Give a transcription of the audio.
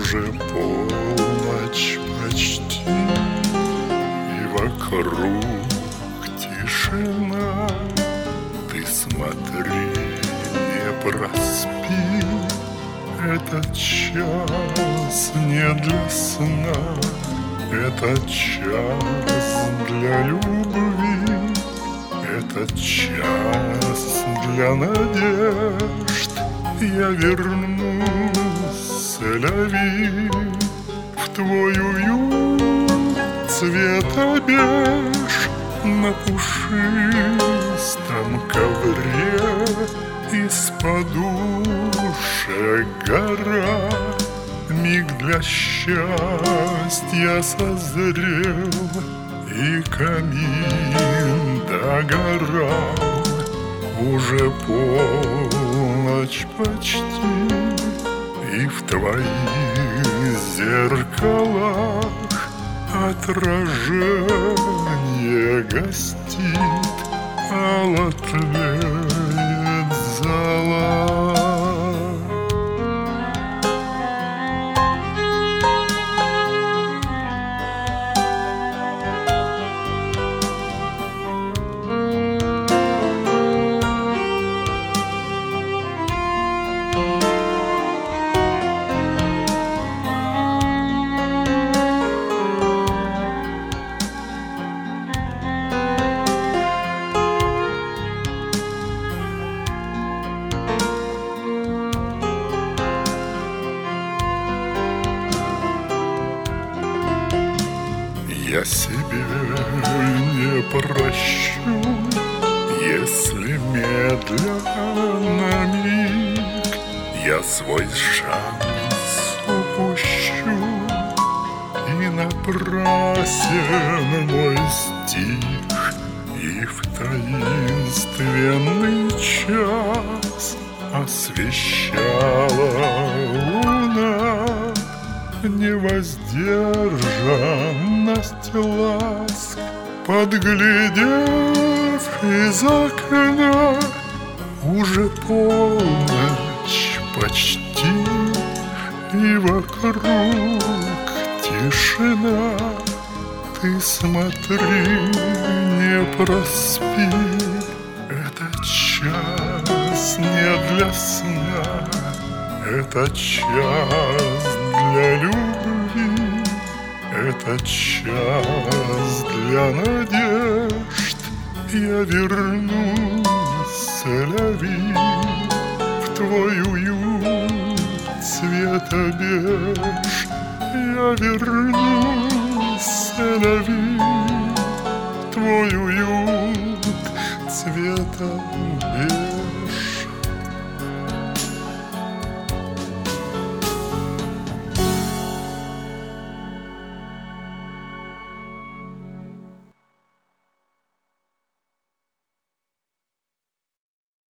Уже полночь почти, и вокруг тишина. Ты смотри, не проспи, этот час не для сна, этот час для любви, этот час для надежд. Я вернусь, Сель-Ави, в твой уют цвета беж, на пушистом ковре из подушек гора. Миг для счастья созрел, и камин догорал. Уже полночь почти, и в твоих зеркалах отражение гостит, алотлеет зола. Я себе не прощу, если медленно миг я свой шанс упущу, и напрасен мой стих, и в таинственный час освещала луна. Невоздержанность ласк, подглядев из окна, уже полночь почти, и вокруг тишина. Ты смотри, не проспи, этот час не для сна, этот час для любви, этот час для надежд. Я вернусь, Сель-Ави, в твой уют цвета беж. Я вернусь, Сель-Ави, в твой уют цвета